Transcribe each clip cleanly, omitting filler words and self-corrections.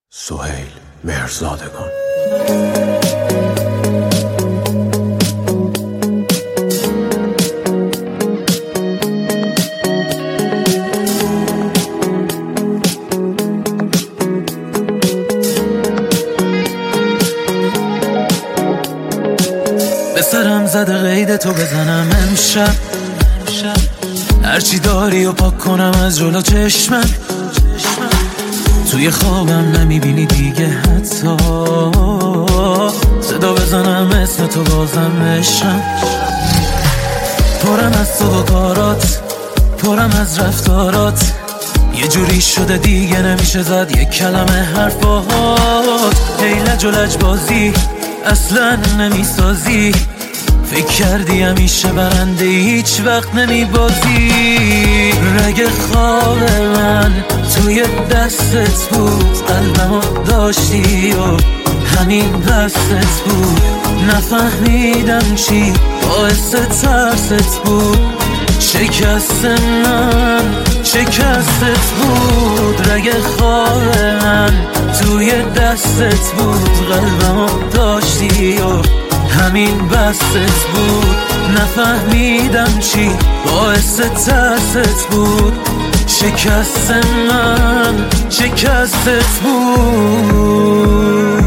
سهیل مهرزادگان. به سرم زده قید تو بزنم امشب، هرچی داری و پاک کنم از جلو چشمم. توی خوابم نمیبینی دیگه حتی، صدا بزنم اسم تو بازم عشقم. پرم از تو و کارات، پرم از رفتارات، یه جوری شده دیگه نمیشه زد یک کلمه حرفات. لج و لج بازی اصلا نمیسازی، فکر کردی همیشه برنده هیچ وقت نمیبازی. رگ خواب من توی دستت بود، قلبمو داشتی و همین بستت بود. نفهمیدم چی باعث ترست بود، شکست من شکستت بود. رگ خواب من توی دستت بود، قلبمو داشتی و همین بستت بود. نفهمیدم چی باعث ترست بود، شکست من شکستت بود.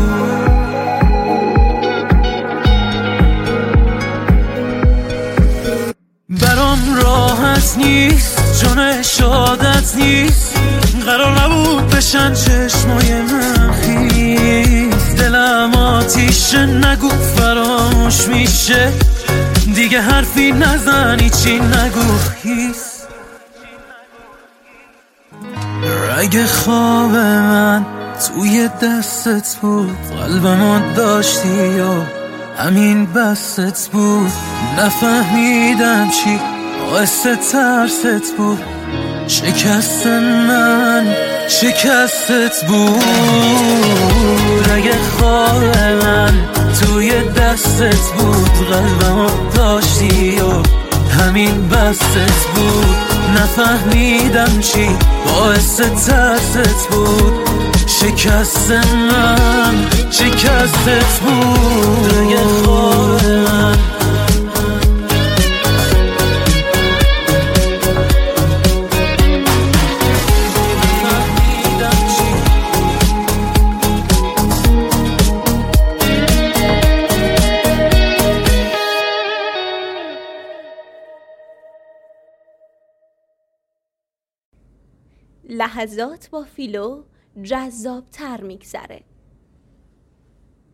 برام راحت نیست، چون شادت نیست، قرار نبود بشن چشمای من خیس. دلم آتیشه نگو فراموش میشه، دیگه حرفی نزنی چی نگو هیس. رگ خواب من توی دستت بود، قلبمو داشتی و همین بستت بود. نفهمیدم چی باعث ترست بود، شکست من شکستت بود. رگ خواب من توی دستت بود، قلبمو داشتی و همین بستت بود. نفهمیدم چی باعث ترست بود، شکست من شکستت بود. رگ خواب من لحظات با فیلو جذاب‌تر میگذره.